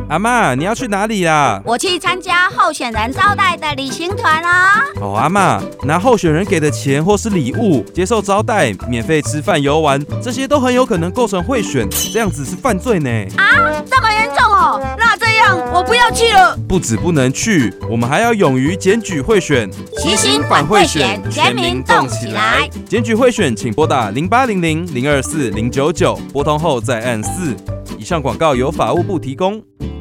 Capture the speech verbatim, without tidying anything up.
阿嬷，你要去哪里啦？ 我去参加候选人招待的旅行团啊。 哦，阿嬷，拿候选人给的钱或是礼物，接受招待、免费吃饭、游玩，这些都很有可能构成贿选，这样子是犯罪呢。 啊，这么严重哦？那这样我不要去了。 不止不能去，我们还要勇于检举贿选， 齐心反贿选，全民动起来。 检举贿选，请拨打零八零零零二四零九九，拨通后再按四。以上广告由法务部提供。